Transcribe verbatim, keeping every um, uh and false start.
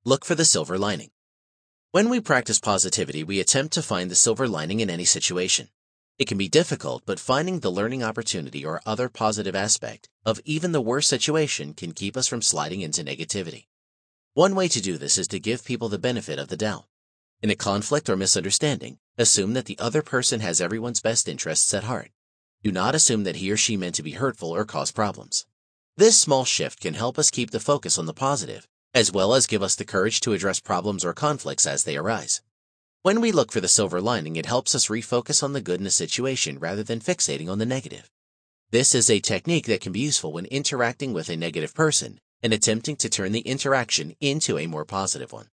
Look for the silver lining. When we practice positivity, we attempt to find the silver lining in any situation. It can be difficult, but finding the learning opportunity or other positive aspect of even the worst situation can keep us from sliding into negativity. One way to do this is to give people the benefit of the doubt. In a conflict or misunderstanding, assume that the other person has everyone's best interests at heart. Do not assume that he or she meant to be hurtful or cause problems. This small shift can help us keep the focus on the positive, as well as give us the courage to address problems or conflicts as they arise. When we look for the silver lining, it helps us refocus on the good in a situation rather than fixating on the negative. This is a technique that can be useful when interacting with a negative person and attempting to turn the interaction into a more positive one.